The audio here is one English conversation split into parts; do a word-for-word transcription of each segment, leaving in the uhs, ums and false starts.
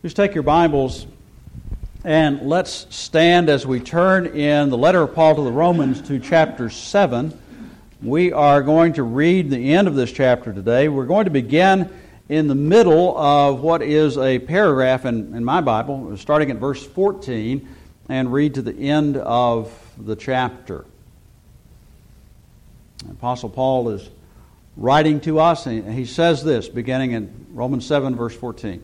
Please take your Bibles and let's stand as we turn in the letter of Paul to the Romans to chapter seven. We are going to read the end of this chapter today. We're going to begin in the middle of what is a paragraph in, in my Bible, starting at verse fourteen, and read to the end of the chapter. Apostle Paul is writing to us, and he says this, beginning in Romans seven, verse fourteen.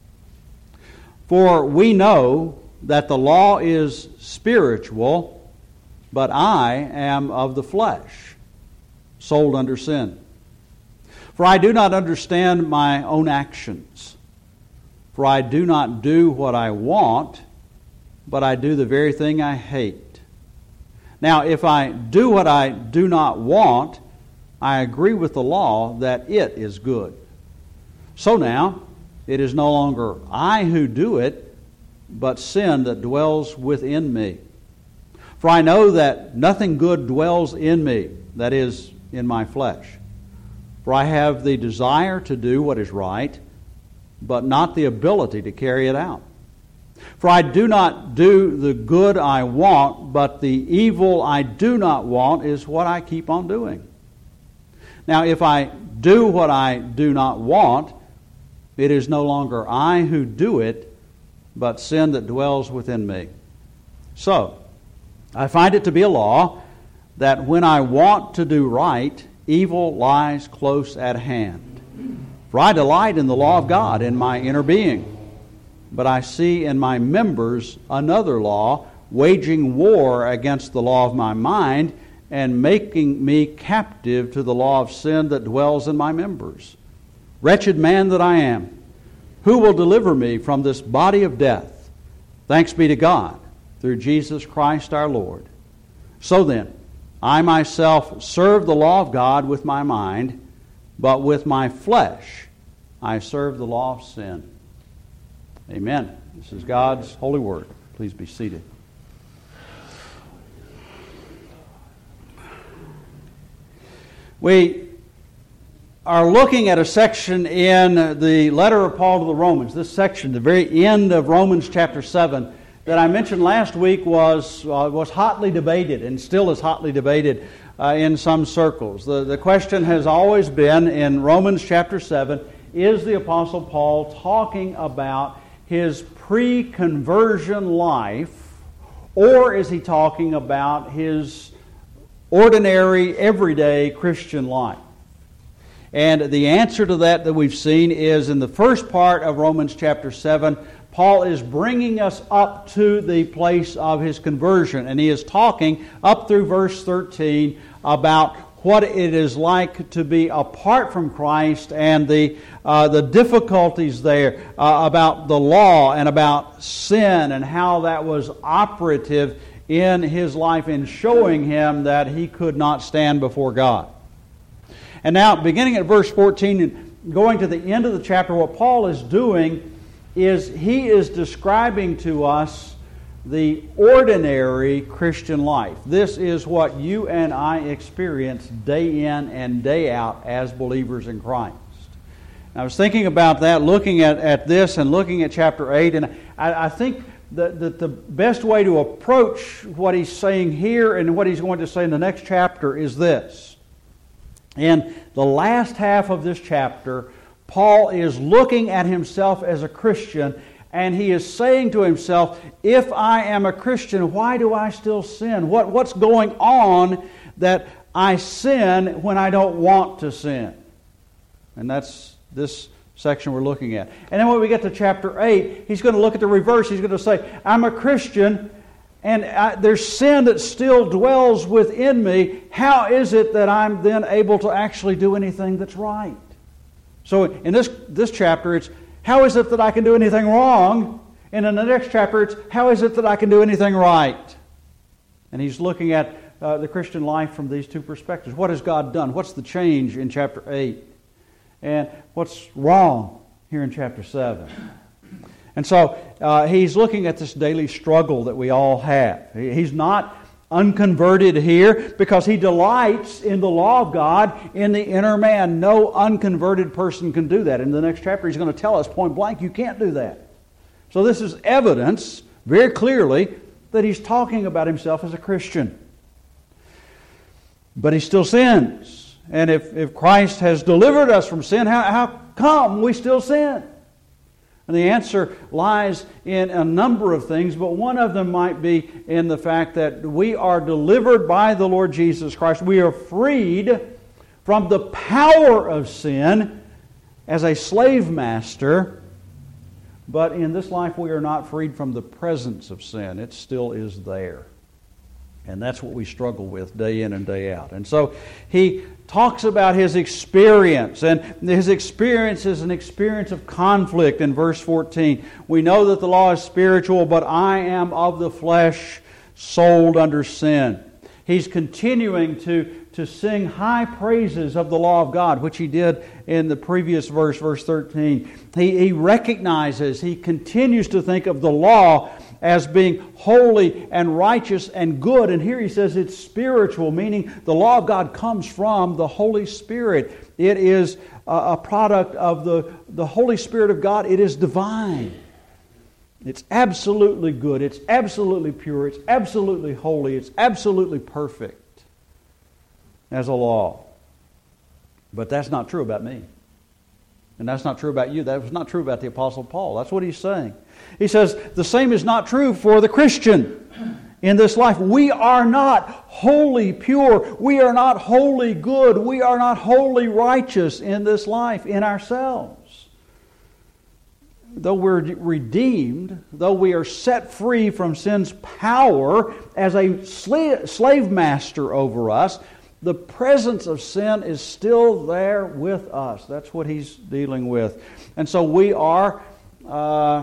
For we know that the law is spiritual, but I am of the flesh, sold under sin. For I do not understand my own actions. For I do not do what I want, but I do the very thing I hate. Now, if I do what I do not want, I agree with the law that it is good. So now, it is no longer I who do it, but sin that dwells within me. For I know that nothing good dwells in me, that is, in my flesh. For I have the desire to do what is right, but not the ability to carry it out. For I do not do the good I want, but the evil I do not want is what I keep on doing. Now, if I do what I do not want, it is no longer I who do it, but sin that dwells within me. So, I find it to be a law that when I want to do right, evil lies close at hand. For I delight in the law of God in my inner being, but I see in my members another law, waging war against the law of my mind, and making me captive to the law of sin that dwells in my members. Wretched man that I am, who will deliver me from this body of death? Thanks be to God, through Jesus Christ our Lord. So then, I myself serve the law of God with my mind, but with my flesh I serve the law of sin. Amen. This is God's holy word. Please be seated. We are looking at a section in the letter of Paul to the Romans. This section, the very end of Romans chapter seven, that I mentioned last week was uh, was hotly debated and still is hotly debated uh, in some circles. The, the question has always been in Romans chapter seven, is the Apostle Paul talking about his pre-conversion life, or is he talking about his ordinary, everyday Christian life? And the answer to that that we've seen is in the first part of Romans chapter seven, Paul is bringing us up to the place of his conversion. And he is talking up through verse thirteen about what it is like to be apart from Christ and the uh, the difficulties there uh, about the law and about sin and how that was operative in his life in showing him that he could not stand before God. And now, beginning at verse fourteen and going to the end of the chapter, what Paul is doing is he is describing to us the ordinary Christian life. This is what you and I experience day in and day out as believers in Christ. And I was thinking about that, looking at, at this and looking at chapter eight, and I, I think that, that the best way to approach what he's saying here and what he's going to say in the next chapter is this. In the last half of this chapter, Paul is looking at himself as a Christian, and he is saying to himself, if I am a Christian, why do I still sin? What, what's going on that I sin when I don't want to sin? And that's this section we're looking at. And then when we get to chapter eight, he's going to look at the reverse. He's going to say, I'm a Christian, and I, there's sin that still dwells within me. How is it that I'm then able to actually do anything that's right? So in this, this chapter, it's how is it that I can do anything wrong? And in the next chapter, it's how is it that I can do anything right? And he's looking at uh, the Christian life from these two perspectives. What has God done? What's the change in chapter eight? And what's wrong here in chapter seven? And so uh, he's looking at this daily struggle that we all have. He's not unconverted here because he delights in the law of God in the inner man. No unconverted person can do that. In the next chapter, he's going to tell us point blank, you can't do that. So this is evidence, very clearly, that he's talking about himself as a Christian. But he still sins. And if, if Christ has delivered us from sin, how, how come we still sin? And the answer lies in a number of things, but one of them might be in the fact that we are delivered by the Lord Jesus Christ. We are freed from the power of sin as a slave master, but in this life we are not freed from the presence of sin. It still is there. And that's what we struggle with day in and day out. And so he talks about his experience. And his experience is an experience of conflict in verse fourteen. We know that the law is spiritual, but I am of the flesh, sold under sin. He's continuing to, to sing high praises of the law of God, which he did in the previous verse, verse thirteen. He, he recognizes, he continues to think of the law as being holy and righteous and good. And here he says it's spiritual, meaning the law of God comes from the Holy Spirit. It is a product of the, the Holy Spirit of God. It is divine. It's absolutely good. It's absolutely pure. It's absolutely holy. It's absolutely perfect as a law. But that's not true about me. And that's not true about you. That was not true about the Apostle Paul. That's what he's saying. He says the same is not true for the Christian in this life. We are not wholly pure. We are not wholly good. We are not wholly righteous in this life in ourselves. Though we're redeemed, though we are set free from sin's power as a slave master over us, the presence of sin is still there with us. That's what he's dealing with. And so we are uh,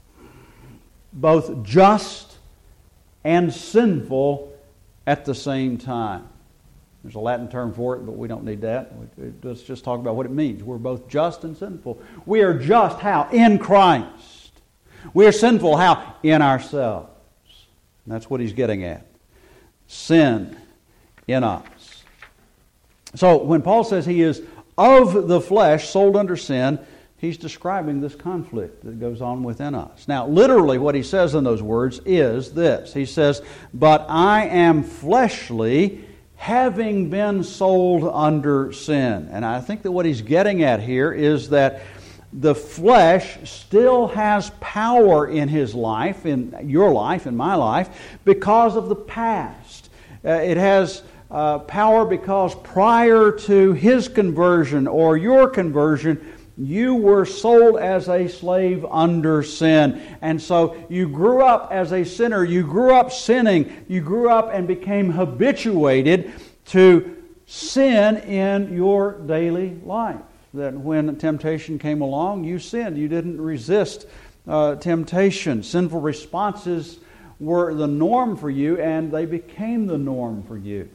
both just and sinful at the same time. There's a Latin term for it, but we don't need that. Let's just talk about what it means. We're both just and sinful. We are just how? In Christ. We are sinful how? In ourselves. And that's what he's getting at. Sin in us. So when Paul says he is of the flesh, sold under sin, he's describing this conflict that goes on within us. Now, literally what he says in those words is this. He says, but I am fleshly, having been sold under sin. And I think that what he's getting at here is that the flesh still has power in his life, in your life, in my life, because of the past. Uh, it has Uh, power because prior to his conversion or your conversion, you were sold as a slave under sin. And so you grew up as a sinner. You grew up sinning. You grew up and became habituated to sin in your daily life. That when temptation came along, you sinned. You didn't resist uh, temptation. Sinful responses were the norm for you, and they became the norm for you.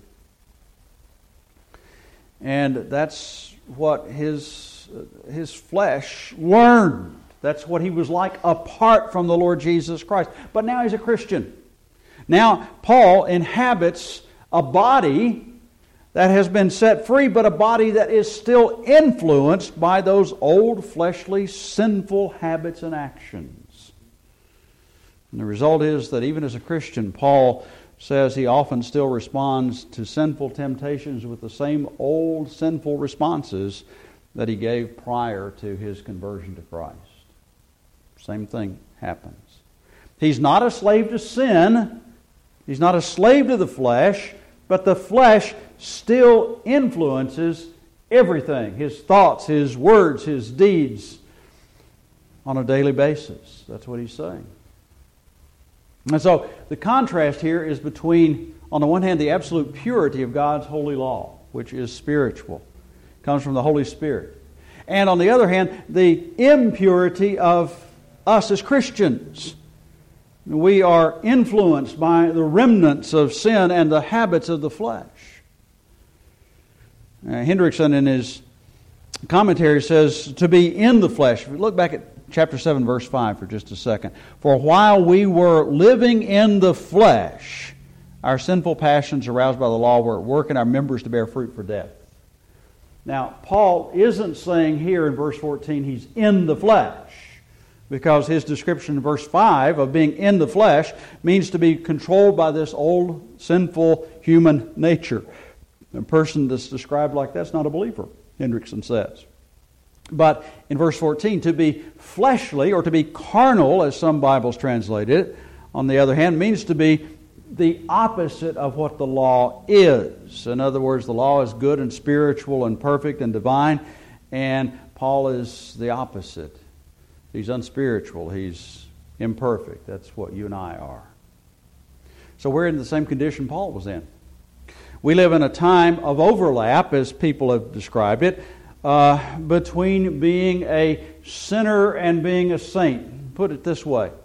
And that's what his, his flesh learned. That's what he was like apart from the Lord Jesus Christ. But now he's a Christian. Now Paul inhabits a body that has been set free, but a body that is still influenced by those old fleshly sinful habits and actions. And the result is that even as a Christian, Paul says he often still responds to sinful temptations with the same old sinful responses that he gave prior to his conversion to Christ. Same thing happens. He's not a slave to sin. He's not a slave to the flesh, but the flesh still influences everything. His thoughts, his words, his deeds on a daily basis. That's what he's saying. And so the contrast here is between, on the one hand, the absolute purity of God's holy law, which is spiritual, comes from the Holy Spirit. And on the other hand, the impurity of us as Christians. We are influenced by the remnants of sin and the habits of the flesh. Uh, Hendrickson in his commentary says, to be in the flesh. If we look back at chapter seven, verse five for just a second. For while we were living in the flesh, our sinful passions aroused by the law were at work in our members to bear fruit for death. Now, Paul isn't saying here in verse fourteen he's in the flesh. because his description in verse five of being in the flesh means to be controlled by this old, sinful human nature. A person that's described like that's not a believer, Hendrickson says. But in verse fourteen, to be fleshly or to be carnal, as some Bibles translate it, on the other hand, means to be the opposite of what the law is. In other words, the law is good and spiritual and perfect and divine, and Paul is the opposite. He's unspiritual. He's imperfect. That's what you and I are. So we're in the same condition Paul was in. We live in a time of overlap, as people have described it, uh, between being a sinner and being a saint. Put it this way.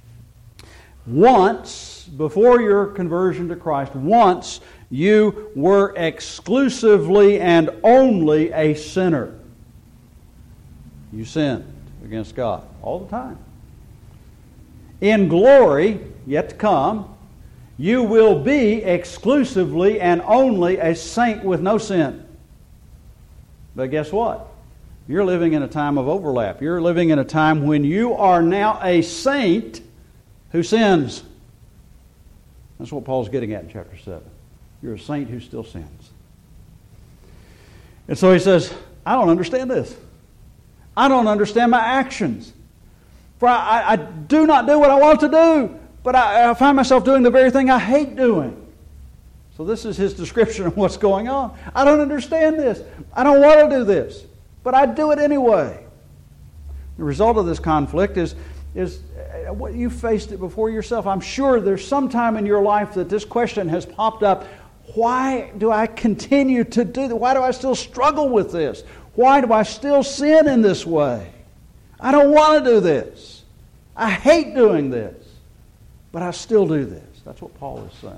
Once, before your conversion to Christ, once you were exclusively and only a sinner. You sinned against God all the time. In glory, yet to come, you will be exclusively and only a saint with no sin. But guess what? You're living in a time of overlap. You're living in a time when you are now a saint who sins. That's what Paul's getting at in chapter seven. You're a saint who still sins. And so he says, I don't understand this. I don't understand my actions. For I, I, I do not do what I want to do, but I, I find myself doing the very thing I hate doing. So this is his description of what's going on. I don't understand this. I don't want to do this, but I do it anyway. The result of this conflict is, is what you faced it before yourself. I'm sure there's some time in your life that this question has popped up. Why do I continue to do that? Why do I still struggle with this? Why do I still sin in this way? I don't want to do this. I hate doing this. But I still do this. That's what Paul is saying.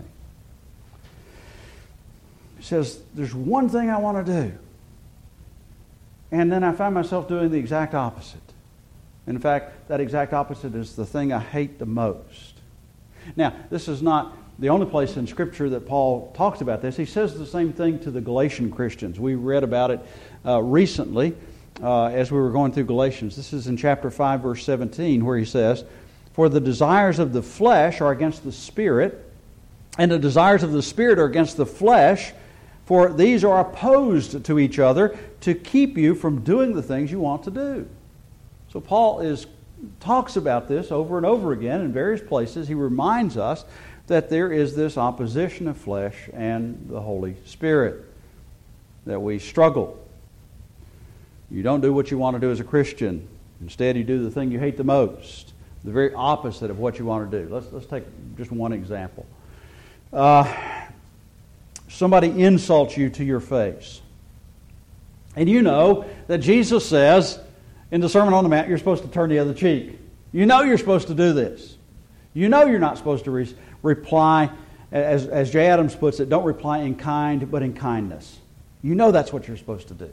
He says, there's one thing I want to do. And then I find myself doing the exact opposite. In fact, that exact opposite is the thing I hate the most. Now, this is not the only place in Scripture that Paul talks about this. He says the same thing to the Galatian Christians. We read about it uh, recently uh, as we were going through Galatians. This is in chapter five, verse seventeen, where he says, for the desires of the flesh are against the Spirit, and the desires of the Spirit are against the flesh, for these are opposed to each other to keep you from doing the things you want to do. So Paul is talks about this over and over again in various places. He reminds us that there is this opposition of flesh and the Holy Spirit, that we struggle. You don't do what you want to do as a Christian. Instead, you do the thing you hate the most. The very opposite of what you want to do. Let's let's take just one example. Uh, somebody insults you to your face. And you know that Jesus says in the Sermon on the Mount, you're supposed to turn the other cheek. You know you're supposed to do this. You know you're not supposed to re- reply, as, as Jay Adams puts it, don't reply in kind, but in kindness. You know that's what you're supposed to do.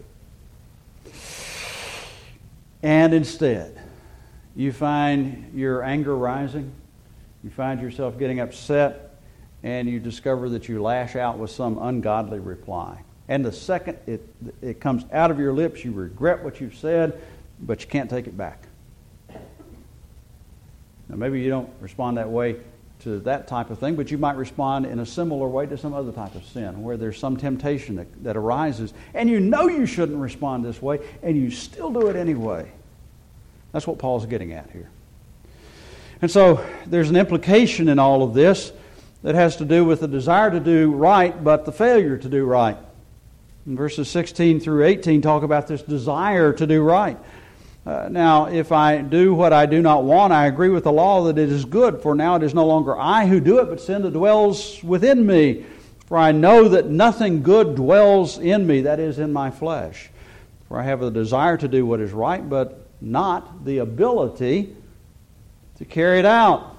And instead, you find your anger rising, you find yourself getting upset, and you discover that you lash out with some ungodly reply. And the second it, it comes out of your lips, you regret what you've said, but you can't take it back. Now, maybe you don't respond that way to that type of thing, but you might respond in a similar way to some other type of sin, where there's some temptation that, that arises, and you know you shouldn't respond this way, and you still do it anyway. That's what Paul's getting at here. And so there's an implication in all of this that has to do with the desire to do right, but the failure to do right. And verses sixteen through eighteen talk about this desire to do right. Uh, now, if I do what I do not want, I agree with the law that it is good, for now it is no longer I who do it, but sin that dwells within me. For I know that nothing good dwells in me, that is, in my flesh. For I have a desire to do what is right, but not the ability to carry it out.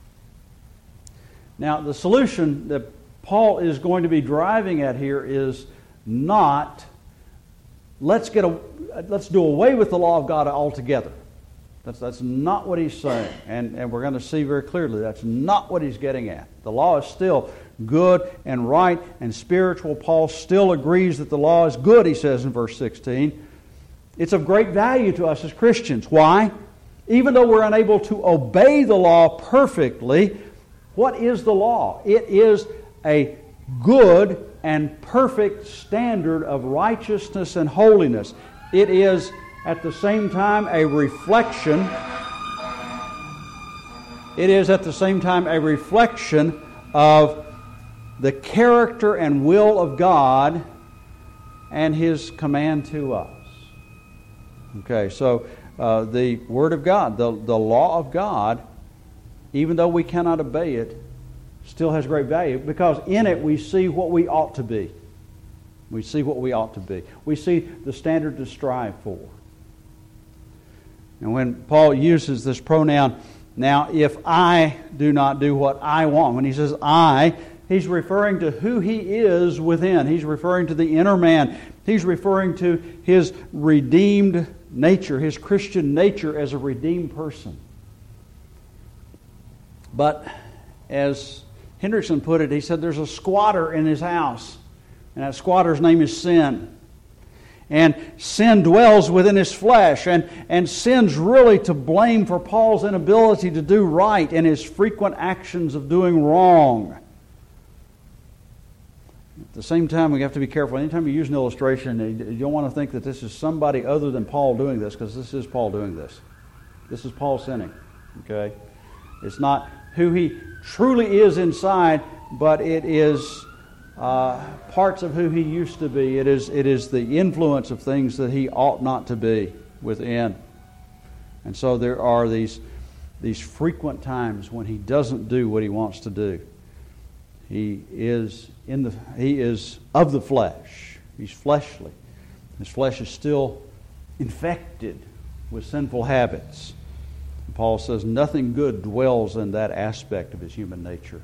Now, the solution that Paul is going to be driving at here is not let's get a, let's do away with the law of God altogether. That's that's not what he's saying, and and we're going to see very clearly that's not what he's getting at. The law is still good and right and spiritual. Paul still agrees that the law is good. He says in verse sixteen. It's of great value to us as Christians. Why? Even though we're unable to obey the law perfectly, what is the law? It is a good and perfect standard of righteousness and holiness. It is at the same time a reflection. It is at the same time a reflection of the character and will of God and His command to us. Okay, so uh, the Word of God, the, the law of God, even though we cannot obey it, still has great value because in it we see what we ought to be. We see what we ought to be. We see the standard to strive for. And when Paul uses this pronoun, now if I do not do what I want, when he says I, he's referring to who he is within. He's referring to the inner man. He's referring to his redeemed nature, his Christian nature as a redeemed person. But as Hendrickson put it, he said there's a squatter in his house, and that squatter's name is sin. And sin dwells within his flesh, and, and sin's really to blame for Paul's inability to do right and his frequent actions of doing wrong. At the same time, we have to be careful. Anytime you use an illustration, you don't want to think that this is somebody other than Paul doing this, because this is Paul doing this. This is Paul sinning. Okay? It's not who he truly is inside, but it is uh, parts of who he used to be. It is, it is the influence of things that he ought not to be within. And so there are these, these frequent times when he doesn't do what he wants to do. He is in the he is of the flesh. He's fleshly. His flesh is still infected with sinful habits. Paul says nothing good dwells in that aspect of his human nature.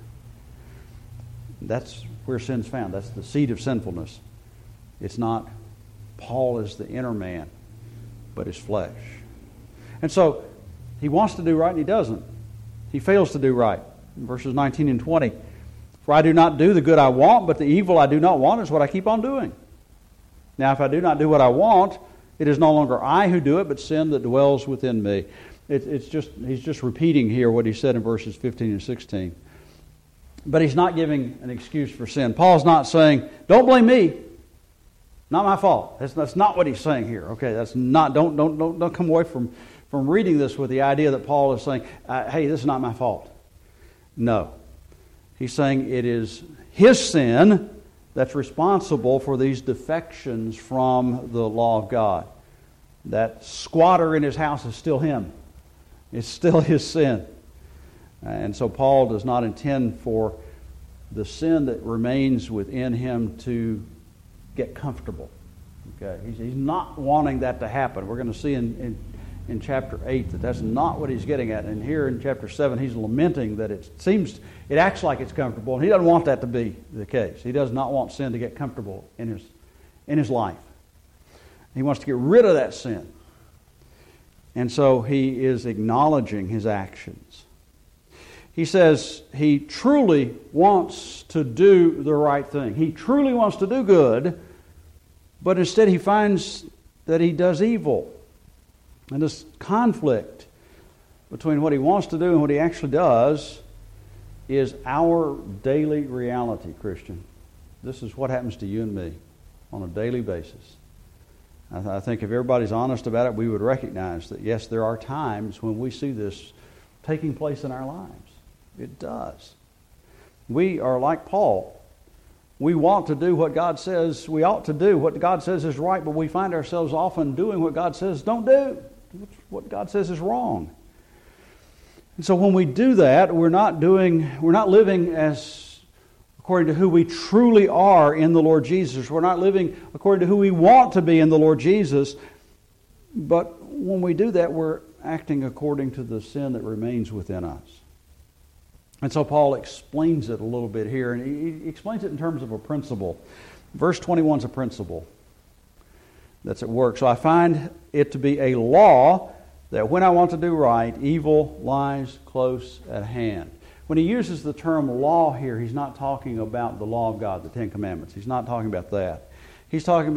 That's where sin's found. That's the seed of sinfulness. It's not Paul as the inner man, but his flesh. And so he wants to do right and he doesn't. He fails to do right. In verses nineteen and twenty, for I do not do the good I want, but the evil I do not want is what I keep on doing. Now if I do not do what I want, it is no longer I who do it, but sin that dwells within me. It, it's just he's just repeating here what he said in verses fifteen and sixteen. But he's not giving an excuse for sin. Paul's not saying, don't blame me. Not my fault. That's, that's not what he's saying here. Okay, that's not, don't, don't, don't, don't come away from, from reading this with the idea that Paul is saying, uh, hey, this is not my fault. No. He's saying it is his sin that's responsible for these defections from the law of God. That squatter in his house is still him. It's still his sin. And so Paul does not intend for the sin that remains within him to get comfortable. Okay, he's, he's not wanting that to happen. We're going to see in, in, in chapter eight that that's not what he's getting at. And here in chapter seven, he's lamenting that it seems, it acts like it's comfortable, and he doesn't want that to be the case. He does not want sin to get comfortable in his, in his life. He wants to get rid of that sin. And so he is acknowledging his actions. He says he truly wants to do the right thing. He truly wants to do good, but instead he finds that he does evil. And this conflict between what he wants to do and what he actually does is our daily reality, Christian. This is what happens to you and me on a daily basis. I, th- I think if everybody's honest about it, we would recognize that, yes, there are times when we see this taking place in our lives. It does. We are like Paul. We want to do what God says we ought to do, what God says is right, but we find ourselves often doing what God says don't do, what God says is wrong. And so when we do that, we're not doing, we're not living as according to who we truly are in the Lord Jesus. We're not living according to who we want to be in the Lord Jesus. But when we do that, we're acting according to the sin that remains within us. And so Paul explains it a little bit here, and he, he explains it in terms of a principle. Verse twenty-one is a principle that's at work. So I find it to be a law that when I want to do right, evil lies close at hand. When he uses the term law here, he's not talking about the law of God, the Ten Commandments. He's not talking about that. He's talking about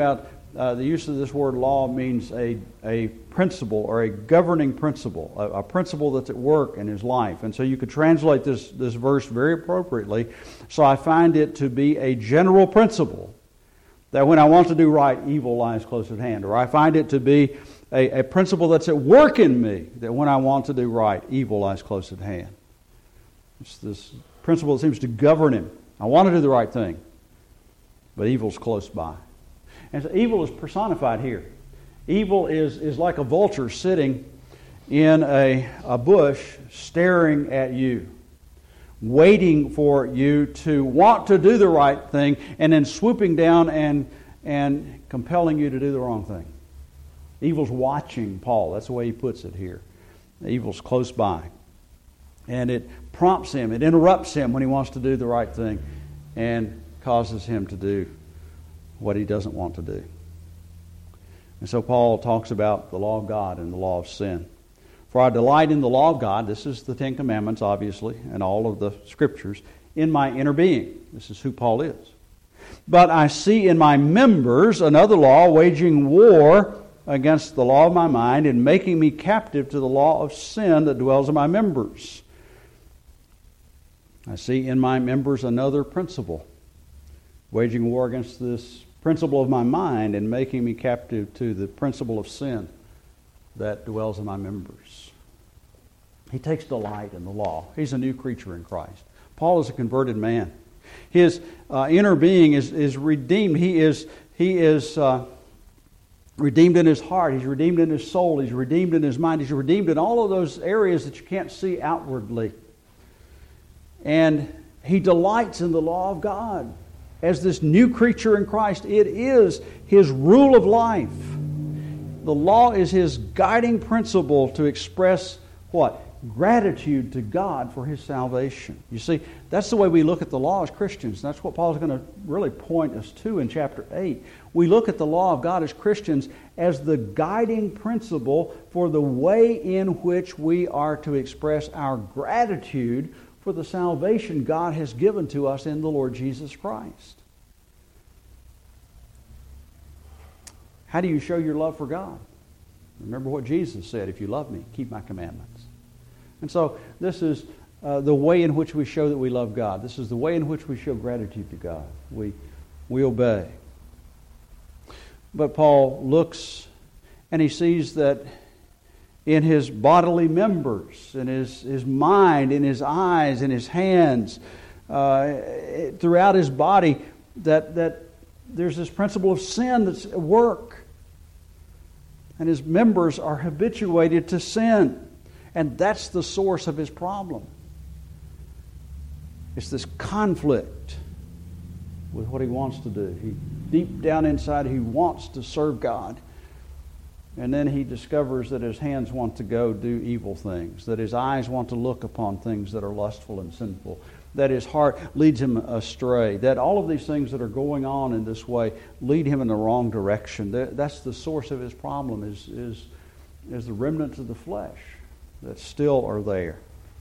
uh, the use of this word law means a, a principle or a governing principle, a, a principle that's at work in his life. And so you could translate this, this verse very appropriately. So I find it to be a general principle that when I want to do right, evil lies close at hand. Or I find it to be a, a principle that's at work in me, that when I want to do right, evil lies close at hand. It's this principle that seems to govern him. I want to do the right thing, but evil's close by. And so evil is personified here. Evil is, is like a vulture sitting in a, a bush staring at you, waiting for you to want to do the right thing and then swooping down and, and compelling you to do the wrong thing. Evil's watching Paul. That's the way he puts it here. Evil's close by. And it prompts him, it interrupts him when he wants to do the right thing and causes him to do what he doesn't want to do. And so Paul talks about the law of God and the law of sin. For I delight in the law of God, this is the Ten Commandments, obviously, and all of the Scriptures, in my inner being. This is who Paul is. But I see in my members another law waging war against the law of my mind and making me captive to the law of sin that dwells in my members. I see in my members another principle, waging war against this principle of my mind and making me captive to the principle of sin that dwells in my members. He takes delight in the law. He's a new creature in Christ. Paul is a converted man. His uh, inner being is, is redeemed. He is, he is uh, redeemed in his heart. He's redeemed in his soul. He's redeemed in his mind. He's redeemed in all of those areas that you can't see outwardly. And he delights in the law of God. As this new creature in Christ, it is his rule of life. The law is his guiding principle to express what? Gratitude to God for his salvation. You see, that's the way we look at the law as Christians. That's what Paul's going to really point us to in chapter eight. We look at the law of God as Christians as the guiding principle for the way in which we are to express our gratitude for the salvation God has given to us in the Lord Jesus Christ. How do you show your love for God? Remember what Jesus said, if you love me, keep my commandments. And so this is uh, the way in which we show that we love God. This is the way in which we show gratitude to God. We, we obey. But Paul looks and he sees that in his bodily members, in his, his mind, in his eyes, in his hands, uh, throughout his body, that, that there's this principle of sin that's at work. And his members are habituated to sin. And that's the source of his problem. It's this conflict with what he wants to do. He, deep down inside, he wants to serve God. And then he discovers that his hands want to go do evil things, that his eyes want to look upon things that are lustful and sinful, that his heart leads him astray, that all of these things that are going on in this way lead him in the wrong direction. That's the source of his problem, is, is, is the remnants of the flesh that still are there.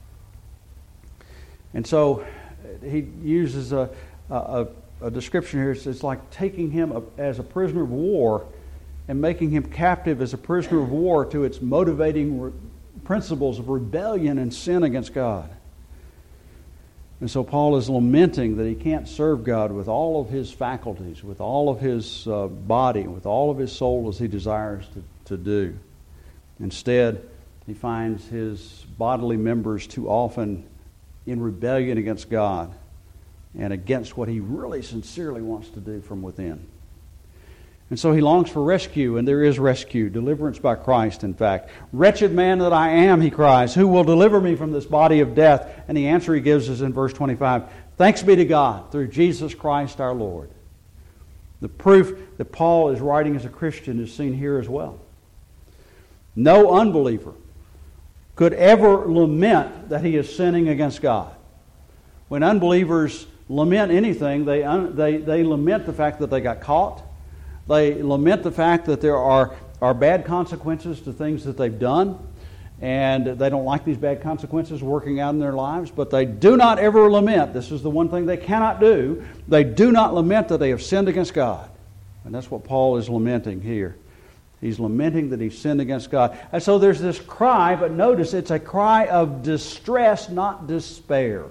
And so he uses a, a, a description here. It's, it's like taking him as a prisoner of war and making him captive as a prisoner of war to its motivating re- principles of rebellion and sin against God. And so Paul is lamenting that he can't serve God with all of his faculties, with all of his uh, body, with all of his soul as he desires to, to do. Instead, he finds his bodily members too often in rebellion against God and against what he really sincerely wants to do from within. And so he longs for rescue, and there is rescue, deliverance by Christ, in fact. Wretched man that I am, he cries, who will deliver me from this body of death? And the answer he gives is in verse twenty-five, thanks be to God through Jesus Christ our Lord. The proof that Paul is writing as a Christian is seen here as well. No unbeliever could ever lament that he is sinning against God. When unbelievers lament anything, they, un, they, they lament the fact that they got caught. They lament the fact that there are, are bad consequences to things that they've done, and they don't like these bad consequences working out in their lives, but they do not ever lament. This is the one thing they cannot do. They do not lament that they have sinned against God. And that's what Paul is lamenting here. He's lamenting that he sinned against God. And so there's this cry, but notice it's a cry of distress, not despair.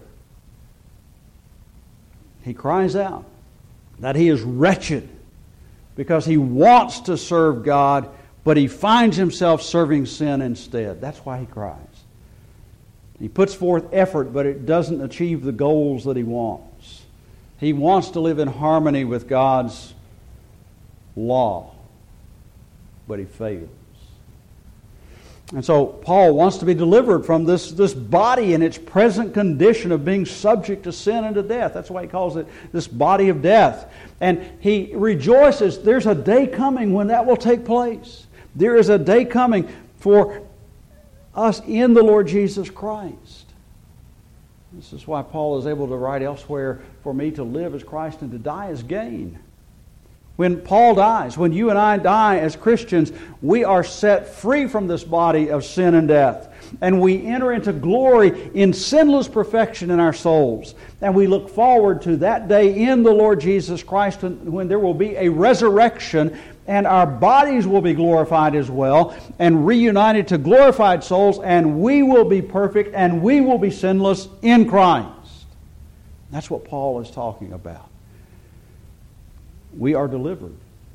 He cries out that he is wretched because he wants to serve God, but he finds himself serving sin instead. That's why he cries. He puts forth effort, but it doesn't achieve the goals that he wants. He wants to live in harmony with God's law, but he fails. And so Paul wants to be delivered from this, this body in its present condition of being subject to sin and to death. That's why he calls it this body of death. And he rejoices there's a day coming when that will take place. There is a day coming for us in the Lord Jesus Christ. This is why Paul is able to write elsewhere, for me to live as Christ and to die as gain. When Paul dies, when you and I die as Christians, we are set free from this body of sin and death. And we enter into glory in sinless perfection in our souls. And we look forward to that day in the Lord Jesus Christ when there will be a resurrection and our bodies will be glorified as well and reunited to glorified souls, and we will be perfect and we will be sinless in Christ. That's what Paul is talking about. We are delivered.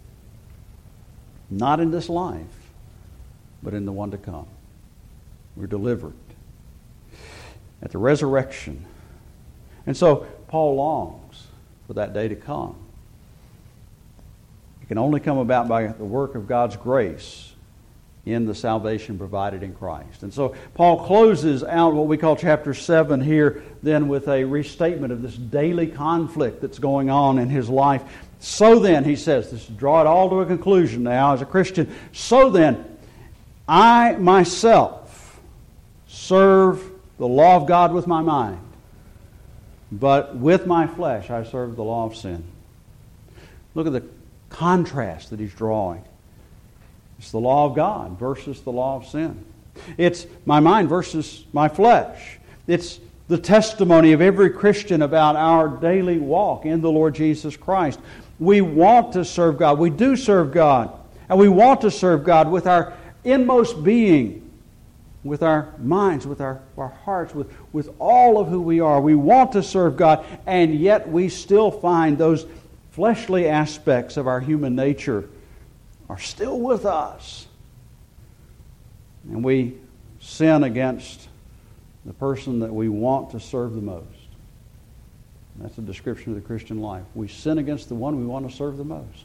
Not in this life, but in the one to come. We're delivered at the resurrection. And so Paul longs for that day to come. It can only come about by the work of God's grace in the salvation provided in Christ. And so Paul closes out what we call chapter seven here then with a restatement of this daily conflict that's going on in his life. So then, he says, this draw it all to a conclusion now as a Christian. So then, I myself serve the law of God with my mind, but with my flesh I serve the law of sin. Look at the contrast that he's drawing. It's the law of God versus the law of sin. It's my mind versus my flesh. It's the testimony of every Christian about our daily walk in the Lord Jesus Christ. We want to serve God. We do serve God. And we want to serve God with our inmost being, with our minds, with our, our hearts, with, with all of who we are. We want to serve God, and yet we still find those fleshly aspects of our human nature are still with us. And we sin against the person that we want to serve the most. That's a description of the Christian life. We sin against the one we want to serve the most.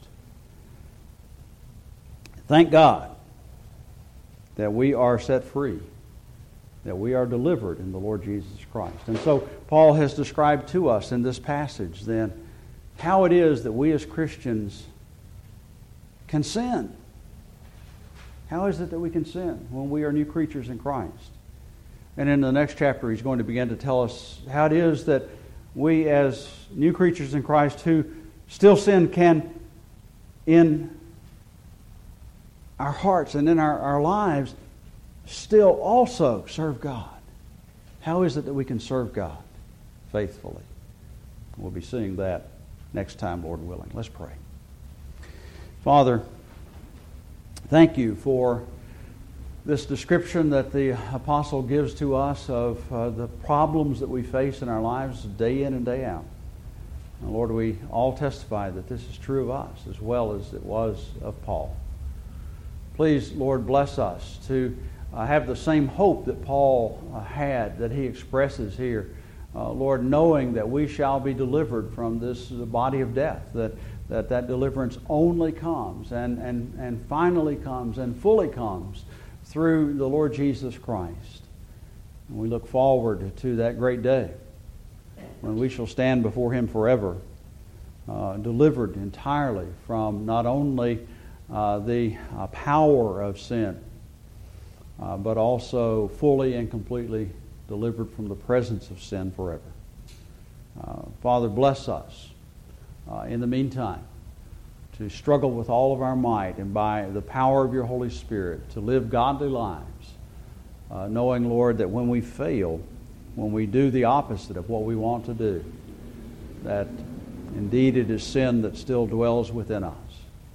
Thank God that we are set free, that we are delivered in the Lord Jesus Christ. And so Paul has described to us in this passage then how it is that we as Christians can sin. How is it that we can sin when we are new creatures in Christ? And in the next chapter he's going to begin to tell us how it is that we as new creatures in Christ who still sin can, in our hearts and in our, our lives, still also serve God. How is it that we can serve God faithfully? We'll be seeing that next time, Lord willing. Let's pray. Father, thank you for this description that the apostle gives to us of uh, the problems that we face in our lives day in and day out. And Lord, we all testify that this is true of us as well as it was of Paul. Please, Lord, bless us to uh, have the same hope that Paul uh, had, that he expresses here. Uh, Lord, knowing that we shall be delivered from this body of death, that that, that deliverance only comes and, and, and finally comes and fully comes through the Lord Jesus Christ. And we look forward to that great day when we shall stand before Him forever, uh, delivered entirely from not only uh, the uh, power of sin, uh, but also fully and completely delivered from the presence of sin forever. Uh, Father, bless us uh, in the meantime to struggle with all of our might and by the power of your Holy Spirit to live godly lives, uh, knowing, Lord, that when we fail, when we do the opposite of what we want to do, that indeed it is sin that still dwells within us.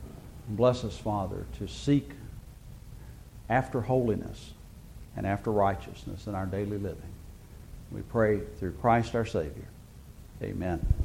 Bless us, Father, to seek after holiness and after righteousness in our daily living. We pray through Christ our Savior. Amen.